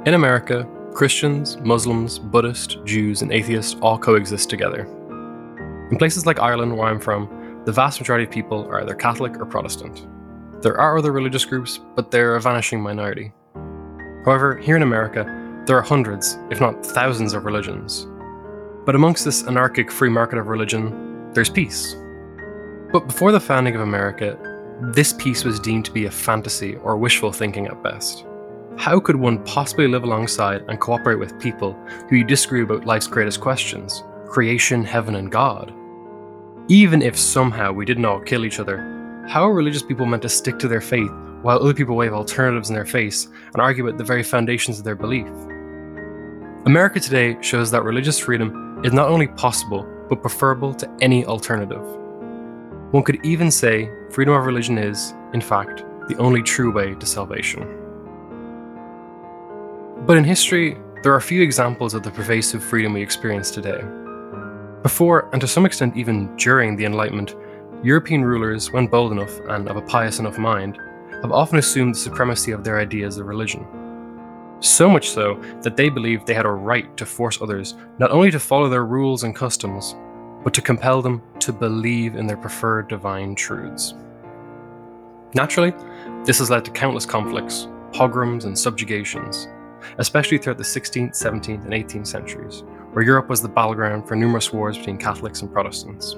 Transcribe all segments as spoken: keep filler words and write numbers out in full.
In America, Christians, Muslims, Buddhists, Jews, and atheists all coexist together. In places like Ireland, where I'm from, the vast majority of people are either Catholic or Protestant. There are other religious groups, but they're a vanishing minority. However, here in America, there are hundreds, if not thousands, of religions. But amongst this anarchic free market of religion, there's peace. But before the founding of America, this peace was deemed to be a fantasy or wishful thinking at best. How could one possibly live alongside and cooperate with people who you disagree about life's greatest questions, creation, heaven, and God? Even if somehow we didn't all kill each other, how are religious people meant to stick to their faith while other people wave alternatives in their face and argue about the very foundations of their belief? America today shows that religious freedom is not only possible, but preferable to any alternative. One could even say freedom of religion is, in fact, the only true way to salvation. But in history, there are few examples of the pervasive freedom we experience today. Before, and to some extent even during the Enlightenment, European rulers, when bold enough and of a pious enough mind, have often assumed the supremacy of their ideas of religion. So much so that they believed they had a right to force others not only to follow their rules and customs, but to compel them to believe in their preferred divine truths. Naturally, this has led to countless conflicts, pogroms, and subjugations, especially throughout the sixteenth, seventeenth, and eighteenth centuries, where Europe was the battleground for numerous wars between Catholics and Protestants.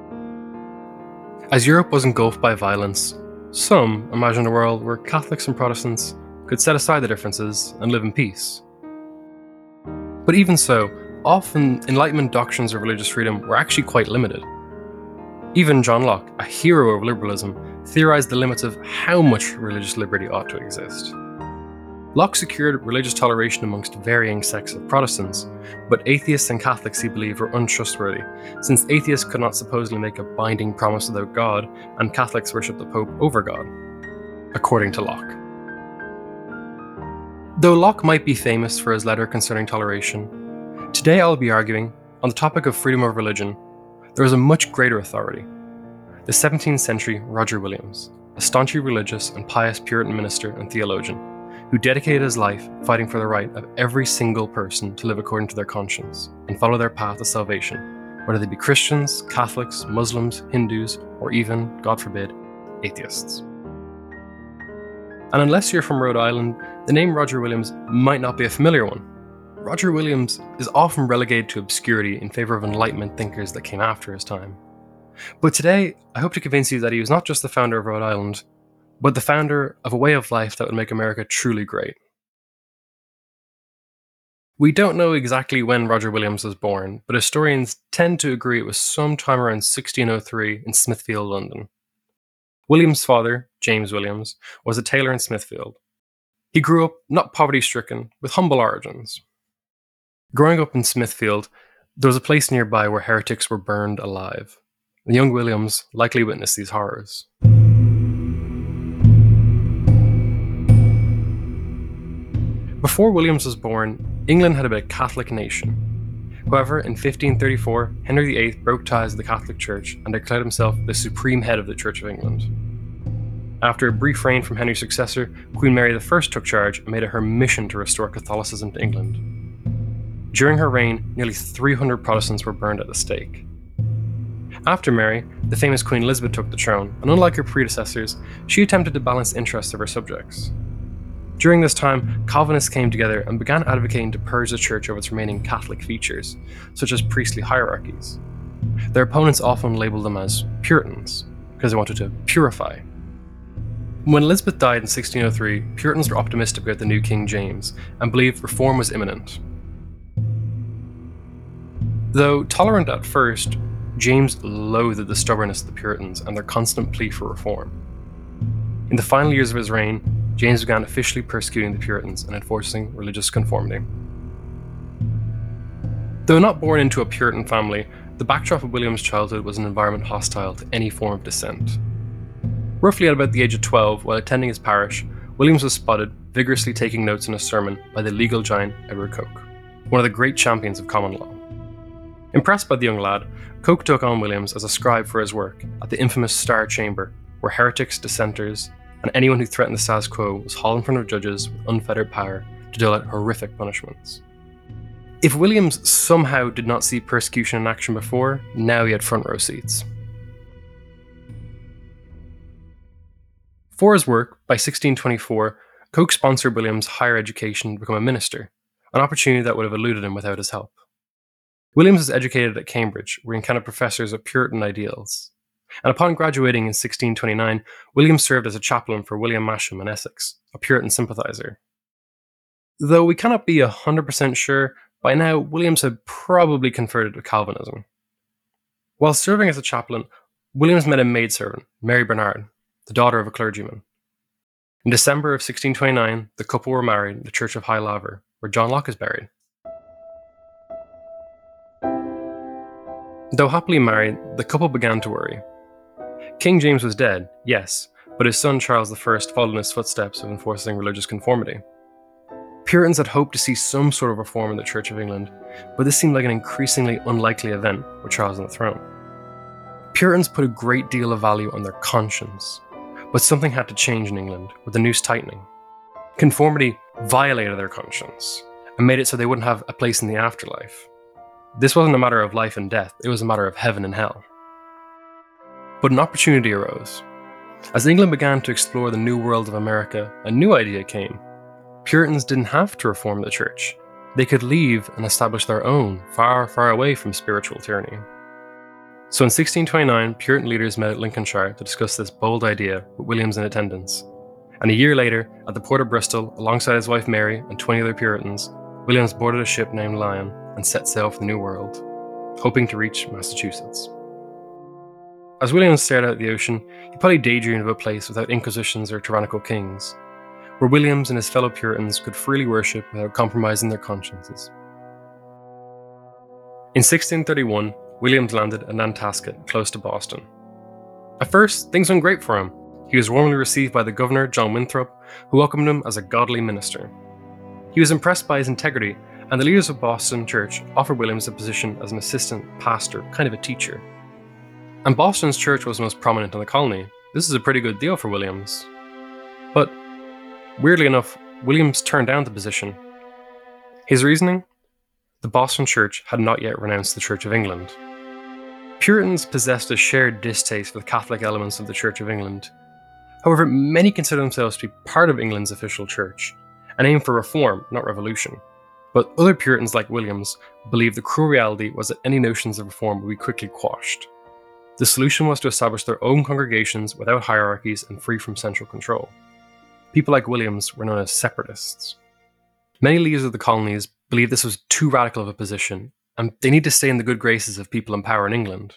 As Europe was engulfed by violence, some imagined a world where Catholics and Protestants could set aside the differences and live in peace. But even so, often Enlightenment doctrines of religious freedom were actually quite limited. Even John Locke, a hero of liberalism, theorized the limits of how much religious liberty ought to exist. Locke secured religious toleration amongst varying sects of Protestants, but atheists and Catholics, he believed, were untrustworthy, since atheists could not supposedly make a binding promise without God, and Catholics worshipped the Pope over God, according to Locke. Though Locke might be famous for his letter concerning toleration, today I'll be arguing, on the topic of freedom of religion, there is a much greater authority: the seventeenth century Roger Williams, a staunchly religious and pious Puritan minister and theologian, who dedicated his life fighting for the right of every single person to live according to their conscience and follow their path of salvation, whether they be Christians, Catholics, Muslims, Hindus, or even, God forbid, atheists. And unless you're from Rhode Island, the name Roger Williams might not be a familiar one. Roger Williams is often relegated to obscurity in favor of Enlightenment thinkers that came after his time. But today, I hope to convince you that he was not just the founder of Rhode Island, but the founder of a way of life that would make America truly great. We don't know exactly when Roger Williams was born, but historians tend to agree it was sometime around sixteen oh three in Smithfield, London. Williams' father, James Williams, was a tailor in Smithfield. He grew up not poverty-stricken, with humble origins. Growing up in Smithfield, there was a place nearby where heretics were burned alive. The young Williams likely witnessed these horrors. Before Williams was born, England had been a Catholic nation. However, in fifteen thirty-four, Henry the Eighth broke ties with the Catholic Church and declared himself the supreme head of the Church of England. After a brief reign from Henry's successor, Queen Mary the First took charge and made it her mission to restore Catholicism to England. During her reign, nearly three hundred Protestants were burned at the stake. After Mary, the famous Queen Elizabeth took the throne, and unlike her predecessors, she attempted to balance the interests of her subjects. During this time, Calvinists came together and began advocating to purge the church of its remaining Catholic features, such as priestly hierarchies. Their opponents often labelled them as Puritans, because they wanted to purify. When Elizabeth died in sixteen oh three, Puritans were optimistic about the new King James and believed reform was imminent. Though tolerant at first, James loathed the stubbornness of the Puritans and their constant plea for reform. In the final years of his reign, James began officially persecuting the Puritans and enforcing religious conformity. Though not born into a Puritan family, the backdrop of William's childhood was an environment hostile to any form of dissent. Roughly at about the age of twelve, while attending his parish, Williams was spotted vigorously taking notes in a sermon by the legal giant Edward Coke, one of the great champions of common law. Impressed by the young lad, Coke took on Williams as a scribe for his work at the infamous Star Chamber, where heretics, dissenters, and anyone who threatened the status quo was hauled in front of judges with unfettered power to dole out horrific punishments. If Williams somehow did not see persecution in action before, now he had front row seats. For his work, by sixteen twenty-four, Coke sponsored Williams' higher education to become a minister, an opportunity that would have eluded him without his help. Williams was educated at Cambridge, where he encountered professors of Puritan ideals. And upon graduating in sixteen twenty-nine, Williams served as a chaplain for William Masham in Essex, a Puritan sympathiser. Though we cannot be one hundred percent sure, by now Williams had probably converted to Calvinism. While serving as a chaplain, Williams met a maidservant, Mary Bernard, the daughter of a clergyman. In December of sixteen twenty-nine, the couple were married in the Church of High Laver, where John Locke is buried. Though happily married, the couple began to worry. King James was dead, yes, but his son Charles the First followed in his footsteps of enforcing religious conformity. Puritans had hoped to see some sort of reform in the Church of England, but this seemed like an increasingly unlikely event with Charles on the throne. Puritans put a great deal of value on their conscience, but something had to change in England with the noose tightening. Conformity violated their conscience and made it so they wouldn't have a place in the afterlife. This wasn't a matter of life and death, it was a matter of heaven and hell. But an opportunity arose. As England began to explore the new world of America, a new idea came. Puritans didn't have to reform the church. They could leave and establish their own, far, far away from spiritual tyranny. So in sixteen twenty-nine, Puritan leaders met at Lincolnshire to discuss this bold idea with Williams in attendance. And a year later, at the port of Bristol, alongside his wife Mary and twenty other Puritans, Williams boarded a ship named Lion and set sail for the New World, hoping to reach Massachusetts. As Williams stared out at the ocean, he probably daydreamed of a place without inquisitions or tyrannical kings, where Williams and his fellow Puritans could freely worship without compromising their consciences. In sixteen thirty-one, Williams landed at Nantasket, close to Boston. At first, things went great for him. He was warmly received by the governor, John Winthrop, who welcomed him as a godly minister. He was impressed by his integrity, and the leaders of Boston Church offered Williams a position as an assistant pastor, kind of a teacher. And Boston's church was most prominent in the colony. This is a pretty good deal for Williams. But, weirdly enough, Williams turned down the position. His reasoning? The Boston Church had not yet renounced the Church of England. Puritans possessed a shared distaste for the Catholic elements of the Church of England. However, many consider themselves to be part of England's official church, and aim for reform, not revolution. But other Puritans like Williams believed the cruel reality was that any notions of reform would be quickly quashed. The solution was to establish their own congregations without hierarchies and free from central control. People like Williams were known as separatists. Many leaders of the colonies believed this was too radical of a position, and they need to stay in the good graces of people in power in England.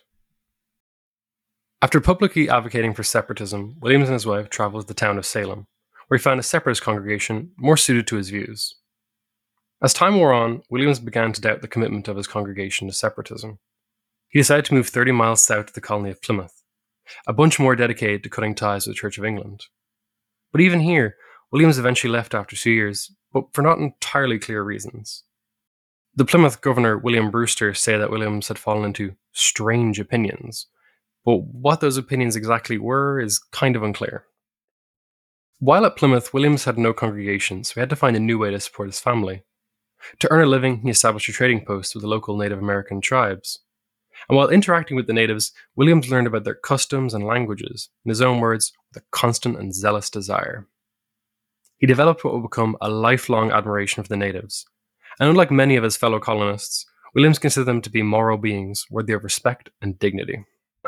After publicly advocating for separatism, Williams and his wife travelled to the town of Salem, where he found a separatist congregation more suited to his views. As time wore on, Williams began to doubt the commitment of his congregation to separatism. He decided to move thirty miles south to the colony of Plymouth, a bunch more dedicated to cutting ties with the Church of England. But even here, Williams eventually left after two years, but for not entirely clear reasons. The Plymouth governor, William Brewster, said that Williams had fallen into strange opinions, but what those opinions exactly were is kind of unclear. While at Plymouth, Williams had no congregation, so he had to find a new way to support his family. To earn a living, he established a trading post with the local Native American tribes. And while interacting with the natives, Williams learned about their customs and languages, in his own words, with a constant and zealous desire. He developed what would become a lifelong admiration for the natives, and unlike many of his fellow colonists, Williams considered them to be moral beings worthy of respect and dignity.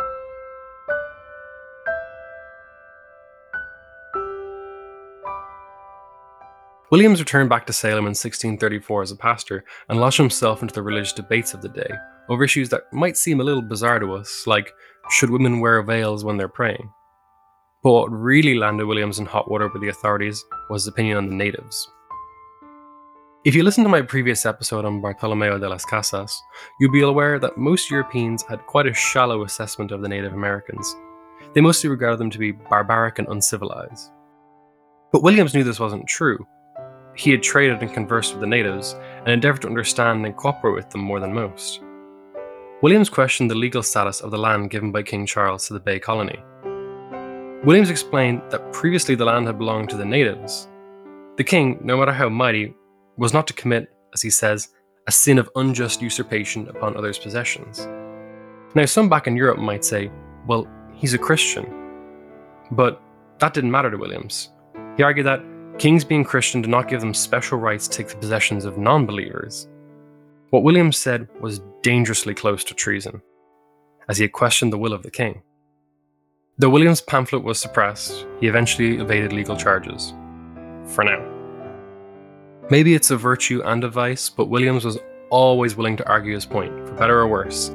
Williams returned back to Salem in sixteen thirty-four as a pastor and launched himself into the religious debates of the day over issues that might seem a little bizarre to us, like should women wear veils when they're praying? But what really landed Williams in hot water with the authorities was his opinion on the natives. If you listen to my previous episode on Bartolomeo de las Casas, you'll be aware that most Europeans had quite a shallow assessment of the Native Americans. They mostly regarded them to be barbaric and uncivilized. But Williams knew this wasn't true. He had traded and conversed with the natives and endeavoured to understand and cooperate with them more than most. Williams questioned the legal status of the land given by King Charles to the Bay Colony. Williams explained that previously the land had belonged to the natives. The king, no matter how mighty, was not to commit, as he says, a sin of unjust usurpation upon others' possessions. Now, some back in Europe might say, well, he's a Christian. But that didn't matter to Williams. He argued that kings being Christian did not give them special rights to take the possessions of non-believers. What Williams said was dangerously close to treason, as he had questioned the will of the king. Though Williams' pamphlet was suppressed, he eventually evaded legal charges. For now. Maybe it's a virtue and a vice, but Williams was always willing to argue his point, for better or worse,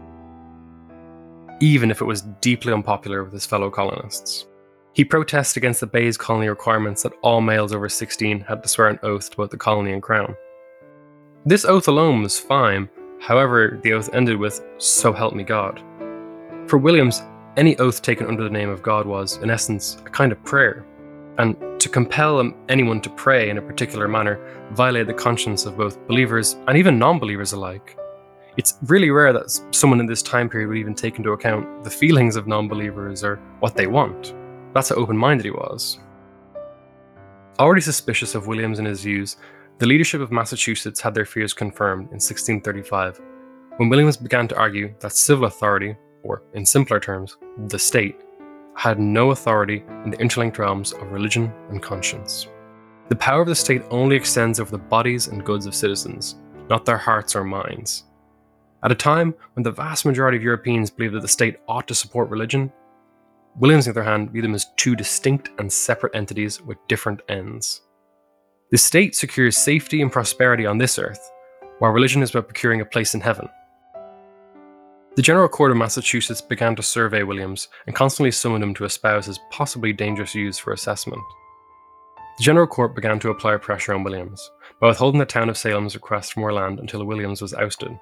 even if it was deeply unpopular with his fellow colonists. He protested against the Bayes colony requirements that all males over sixteen had to swear an oath to both the colony and crown. This oath alone was fine, however, the oath ended with, "So help me God." For Williams, any oath taken under the name of God was, in essence, a kind of prayer, and to compel anyone to pray in a particular manner violated the conscience of both believers and even non-believers alike. It's really rare that someone in this time period would even take into account the feelings of non-believers or what they want. That's how open-minded he was. Already suspicious of Williams and his views, the leadership of Massachusetts had their fears confirmed in sixteen thirty-five, when Williams began to argue that civil authority, or in simpler terms, the state, had no authority in the interlinked realms of religion and conscience. The power of the state only extends over the bodies and goods of citizens, not their hearts or minds. At a time when the vast majority of Europeans believed that the state ought to support religion, Williams, on the other hand, viewed them as two distinct and separate entities with different ends. The state secures safety and prosperity on this earth, while religion is about procuring a place in heaven. The General Court of Massachusetts began to survey Williams and constantly summoned him to espouse his possibly dangerous views for assessment. The General Court began to apply pressure on Williams by withholding the town of Salem's request for more land until Williams was ousted.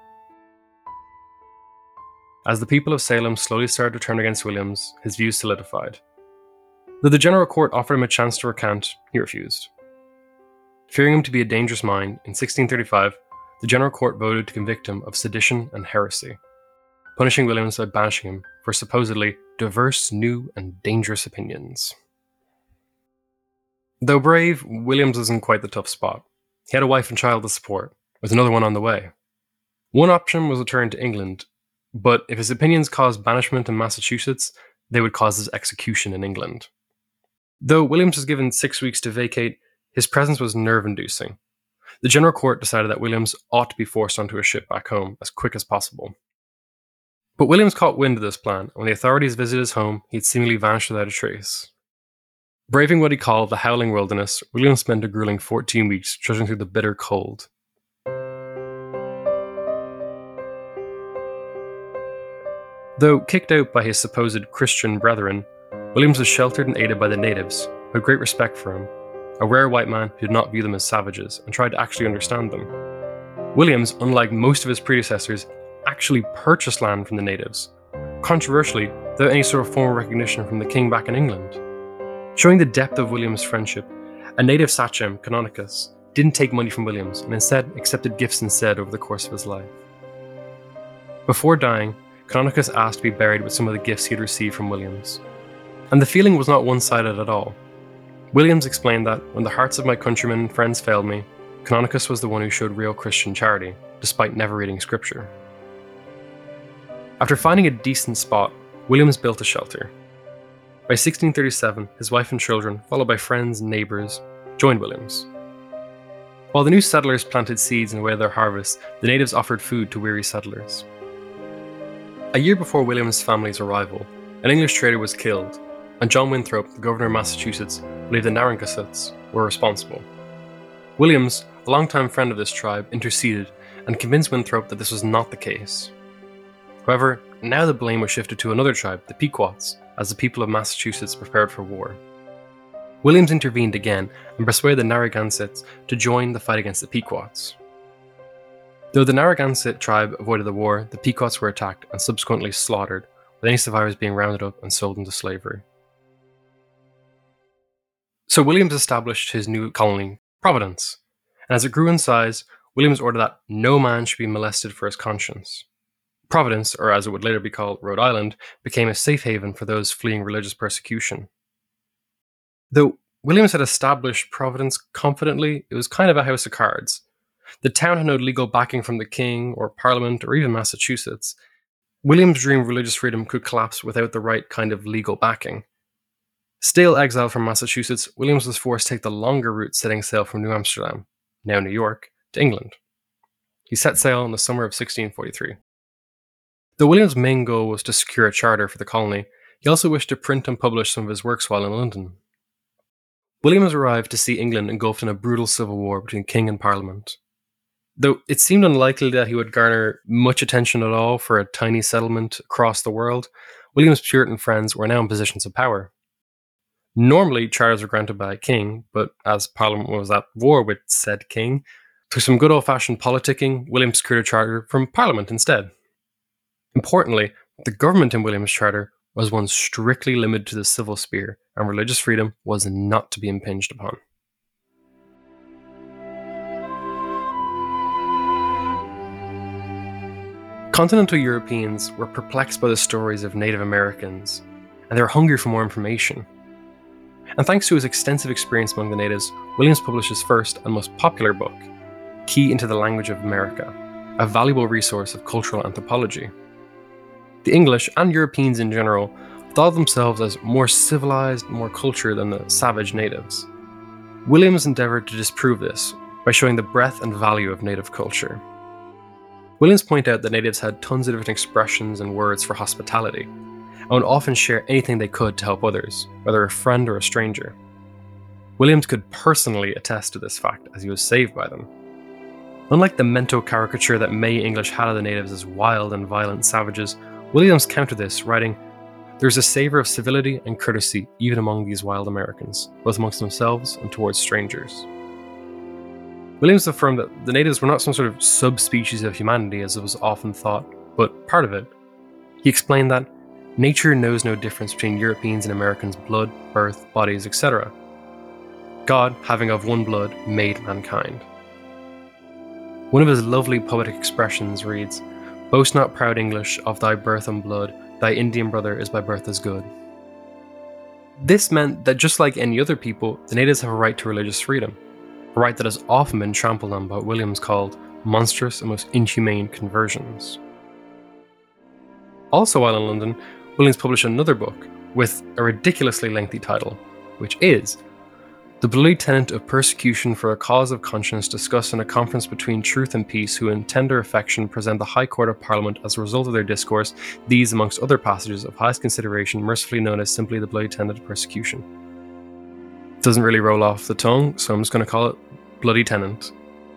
As the people of Salem slowly started to turn against Williams, his views solidified. Though the General Court offered him a chance to recant, he refused. Fearing him to be a dangerous mind, in sixteen thirty-five, the General Court voted to convict him of sedition and heresy, punishing Williams by banishing him for supposedly diverse, new, and dangerous opinions. Though brave, Williams was in quite the tough spot. He had a wife and child to support, with another one on the way. One option was return to England, but if his opinions caused banishment in Massachusetts, they would cause his execution in England. Though Williams was given six weeks to vacate, his presence was nerve-inducing. The General Court decided that Williams ought to be forced onto a ship back home as quick as possible. But Williams caught wind of this plan, and when the authorities visited his home, he had seemingly vanished without a trace. Braving what he called the howling wilderness, Williams spent a grueling fourteen weeks trudging through the bitter cold. Though kicked out by his supposed Christian brethren, Williams was sheltered and aided by the natives, who had great respect for him, a rare white man who did not view them as savages and tried to actually understand them. Williams, unlike most of his predecessors, actually purchased land from the natives, controversially, without any sort of formal recognition from the king back in England. Showing the depth of Williams' friendship, a native sachem, Canonicus, didn't take money from Williams and instead accepted gifts instead over the course of his life. Before dying, Canonicus asked to be buried with some of the gifts he had received from Williams. And the feeling was not one-sided at all. Williams explained that, when the hearts of my countrymen and friends failed me, Canonicus was the one who showed real Christian charity, despite never reading scripture. After finding a decent spot, Williams built a shelter. By sixteen thirty-seven, his wife and children, followed by friends and neighbours, joined Williams. While the new settlers planted seeds and awaited their harvest, the natives offered food to weary settlers. A year before Williams' family's arrival, an English trader was killed, and John Winthrop, the governor of Massachusetts, believed the Narragansetts were responsible. Williams, a longtime friend of this tribe, interceded and convinced Winthrop that this was not the case. However, now the blame was shifted to another tribe, the Pequots, as the people of Massachusetts prepared for war. Williams intervened again and persuaded the Narragansetts to join the fight against the Pequots. Though the Narragansett tribe avoided the war, the Pequots were attacked and subsequently slaughtered, with any survivors being rounded up and sold into slavery. So Williams established his new colony, Providence, and as it grew in size, Williams ordered that no man should be molested for his conscience. Providence, or as it would later be called, Rhode Island, became a safe haven for those fleeing religious persecution. Though Williams had established Providence confidently. It was kind of a house of cards. The town had no legal backing from the king or Parliament or even Massachusetts. William's dream of religious freedom could collapse without the right kind of legal backing. Still exiled from Massachusetts, Williams was forced to take the longer route, setting sail from New Amsterdam, now New York, to England. He set sail in the summer of sixteen forty-three. Though William's main goal was to secure a charter for the colony, he also wished to print and publish some of his works while in London. Williams arrived to see England engulfed in a brutal civil war between king and parliament. Though it seemed unlikely that he would garner much attention at all for a tiny settlement across the world, William's Puritan friends were now in positions of power. Normally, charters were granted by a king, but as Parliament was at war with said king, through some good old-fashioned politicking, William secured a charter from Parliament instead. Importantly, the government in William's charter was one strictly limited to the civil sphere, and religious freedom was not to be impinged upon. Continental Europeans were perplexed by the stories of Native Americans, and they were hungry for more information. And thanks to his extensive experience among the natives, Williams published his first and most popular book, Key into the Language of America, a valuable resource of cultural anthropology. The English, and Europeans in general, thought of themselves as more civilized, more cultured than the savage natives. Williams endeavored to disprove this by showing the breadth and value of native culture. Williams pointed out that natives had tons of different expressions and words for hospitality, and would often share anything they could to help others, whether a friend or a stranger. Williams could personally attest to this fact, as he was saved by them. Unlike the mental caricature that many English had of the natives as wild and violent savages, Williams countered this, writing, "There's a savour of civility and courtesy even among these wild Americans, both amongst themselves and towards strangers." Williams affirmed that the natives were not some sort of subspecies of humanity, as it was often thought, but part of it. He explained that nature knows no difference between Europeans and Americans' blood, birth, bodies, et cetera. God, having of one blood, made mankind. One of his lovely poetic expressions reads, "Boast not, proud English, of thy birth and blood, thy Indian brother is by birth as good." This meant that just like any other people, the natives have a right to religious freedom, a right that has often been trampled on by what Williams called monstrous and most inhumane conversions. Also while in London, Williams published another book with a ridiculously lengthy title, which is The Bloody Tenet of Persecution for a Cause of Conscience, discussed in a conference between Truth and Peace, who in tender affection present the High Court of Parliament as a result of their discourse, these amongst other passages of highest consideration, mercifully known as simply the Bloody Tenet of Persecution. It doesn't really roll off the tongue, so I'm just going to call it Bloody Tenet.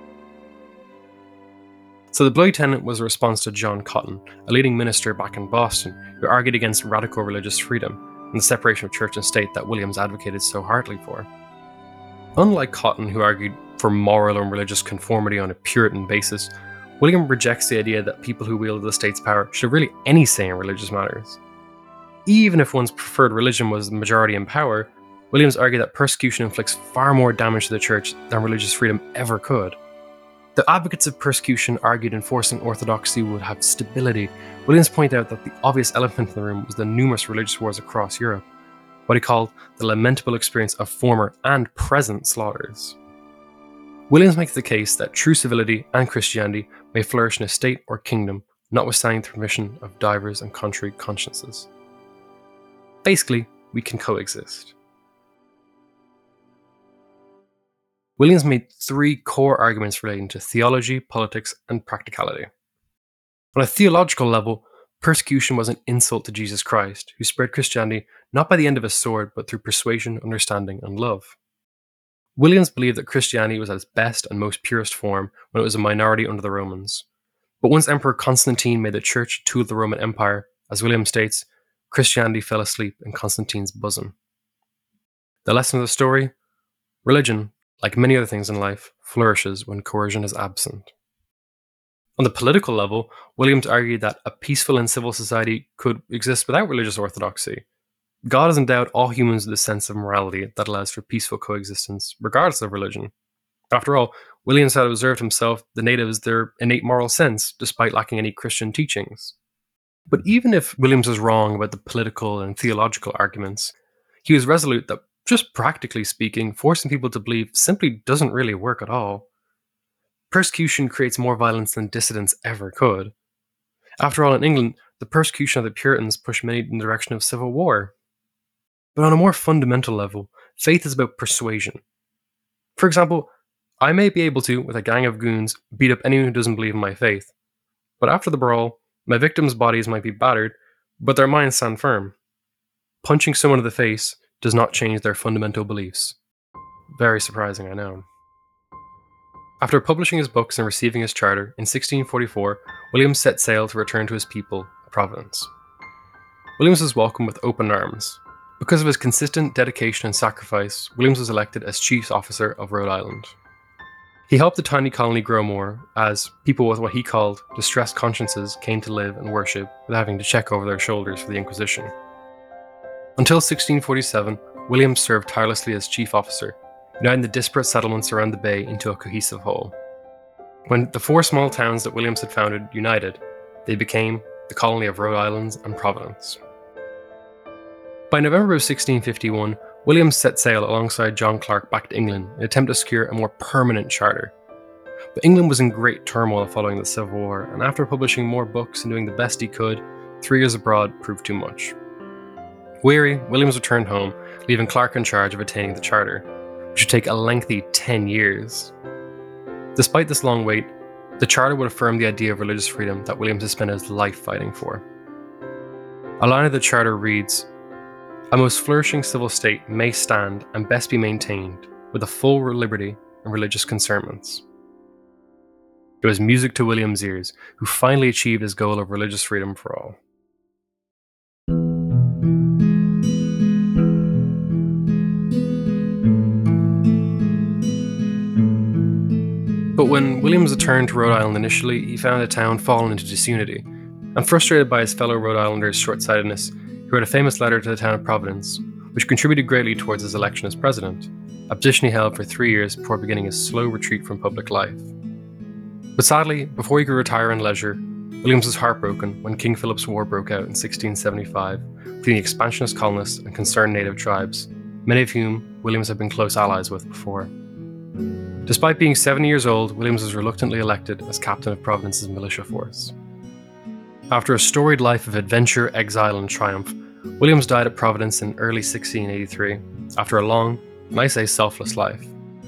So the Bloody Tenet was a response to John Cotton, a leading minister back in Boston, who argued against radical religious freedom and the separation of church and state that Williams advocated so heartily for. Unlike Cotton, who argued for moral and religious conformity on a Puritan basis, William rejects the idea that people who wield the state's power should have really any say in religious matters. Even if one's preferred religion was the majority in power, Williams argued that persecution inflicts far more damage to the church than religious freedom ever could. The advocates of persecution argued enforcing orthodoxy would have stability. Williams pointed out that the obvious elephant in the room was the numerous religious wars across Europe, what he called the lamentable experience of former and present slaughters. Williams makes the case that true civility and Christianity may flourish in a state or kingdom, notwithstanding the permission of divers and contrary consciences. Basically, we can coexist. Williams made three core arguments relating to theology, politics, and practicality. On a theological level, persecution was an insult to Jesus Christ, who spread Christianity not by the end of a sword, but through persuasion, understanding, and love. Williams believed that Christianity was at its best and most purest form when it was a minority under the Romans. But once Emperor Constantine made the Church a tool of the Roman Empire, as Williams states, Christianity fell asleep in Constantine's bosom. The lesson of the story? Religion, like many other things in life, flourishes when coercion is absent. On the political level, Williams argued that a peaceful and civil society could exist without religious orthodoxy. God has endowed all humans with a sense of morality that allows for peaceful coexistence, regardless of religion. After all, Williams had observed himself the natives their innate moral sense, despite lacking any Christian teachings. But even if Williams was wrong about the political and theological arguments, he was resolute that Just practically speaking, forcing people to believe simply doesn't really work at all. Persecution creates more violence than dissidence ever could. After all, in England, the persecution of the Puritans pushed many in the direction of civil war. But on a more fundamental level, faith is about persuasion. For example, I may be able to, with a gang of goons, beat up anyone who doesn't believe in my faith. But after the brawl, my victims' bodies might be battered, but their minds stand firm. Punching someone in the face does not change their fundamental beliefs. Very surprising, I know. After publishing his books and receiving his charter, in sixteen forty-four, William set sail to return to his people, Providence. Williams was welcomed with open arms. Because of his consistent dedication and sacrifice, Williams was elected as Chief Officer of Rhode Island. He helped the tiny colony grow more, as people with what he called distressed consciences came to live and worship without having to check over their shoulders for the Inquisition. Until sixteen forty-seven, Williams served tirelessly as Chief Officer, uniting the disparate settlements around the bay into a cohesive whole. When the four small towns that Williams had founded united, they became the colony of Rhode Island and Providence. By November of sixteen fifty-one, Williams set sail alongside John Clark back to England in an attempt to secure a more permanent charter. But England was in great turmoil following the Civil War, and after publishing more books and doing the best he could, three years abroad proved too much. Weary, Williams returned home, leaving Clark in charge of attaining the charter, which would take a lengthy ten years. Despite this long wait, the charter would affirm the idea of religious freedom that Williams had spent his life fighting for. A line of the charter reads, "A most flourishing civil state may stand and best be maintained with a full liberty and religious concernments." It was music to William's ears, who finally achieved his goal of religious freedom for all. But when Williams returned to Rhode Island initially, he found the town fallen into disunity, and frustrated by his fellow Rhode Islanders' short-sightedness, he wrote a famous letter to the town of Providence, which contributed greatly towards his election as president, a position he held for three years before beginning his slow retreat from public life. But sadly, before he could retire in leisure, Williams was heartbroken when King Philip's War broke out in sixteen seventy-five between the expansionist colonists and concerned native tribes, many of whom Williams had been close allies with before. Despite being seventy years old, Williams was reluctantly elected as captain of Providence's militia force. After a storied life of adventure, exile, and triumph, Williams died at Providence in early sixteen eighty-three, after a long, and I say selfless life.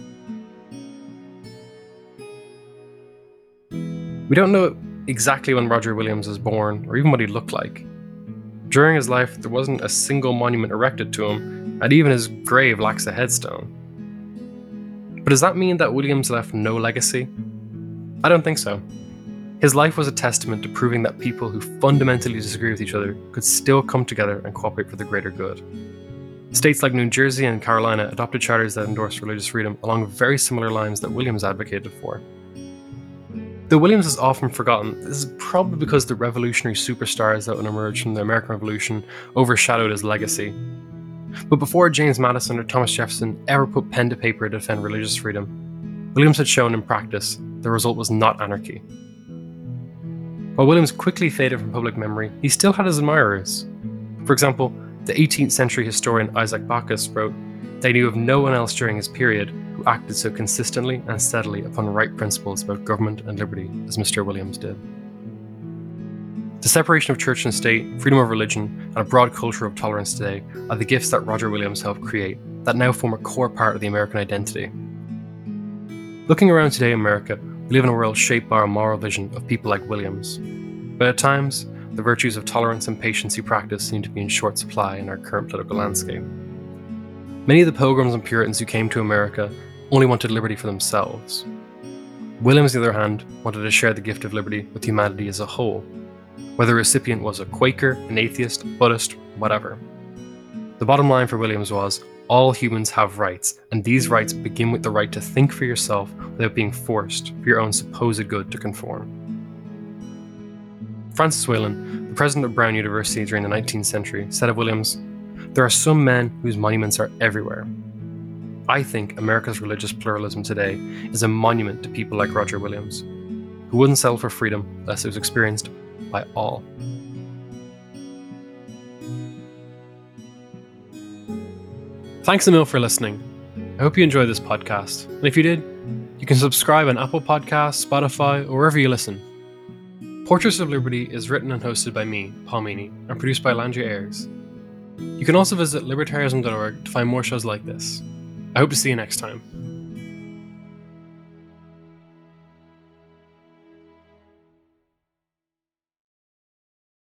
We don't know exactly when Roger Williams was born, or even what he looked like. During his life, there wasn't a single monument erected to him, and even his grave lacks a headstone. But does that mean that Williams left no legacy? I don't think so. His life was a testament to proving that people who fundamentally disagree with each other could still come together and cooperate for the greater good. States like New Jersey and Carolina adopted charters that endorsed religious freedom along very similar lines that Williams advocated for. Though Williams is often forgotten, this is probably because the revolutionary superstars that would emerge from the American Revolution overshadowed his legacy. But before James Madison or Thomas Jefferson ever put pen to paper to defend religious freedom, Williams had shown in practice the result was not anarchy. While Williams quickly faded from public memory, he still had his admirers. For example, the eighteenth century historian Isaac Backus wrote that he knew of no one else during his period who acted so consistently and steadily upon right principles about government and liberty as Mister Williams did. The separation of church and state, freedom of religion, and a broad culture of tolerance today are the gifts that Roger Williams helped create that now form a core part of the American identity. Looking around today in America, we live in a world shaped by our moral vision of people like Williams. But at times, the virtues of tolerance and patience he practiced seem to be in short supply in our current political landscape. Many of the Pilgrims and Puritans who came to America only wanted liberty for themselves. Williams, on the other hand, wanted to share the gift of liberty with humanity as a whole, whether the recipient was a Quaker, an atheist, Buddhist, whatever. The bottom line for Williams was, all humans have rights, and these rights begin with the right to think for yourself without being forced for your own supposed good to conform. Francis Whalen, the president of Brown University during the nineteenth century, said of Williams, "There are some men whose monuments are everywhere. I think America's religious pluralism today is a monument to people like Roger Williams, who wouldn't settle for freedom unless it was experienced by all." Thanks a mil for listening. I hope you enjoyed this podcast, and if you did, you can subscribe on Apple Podcasts, Spotify, or wherever you listen. Portraits of Liberty is written and hosted by me, Paul Meany, and produced by Landry Ayres. You can also visit libertarianism dot org to find more shows like this. I hope to see you next time.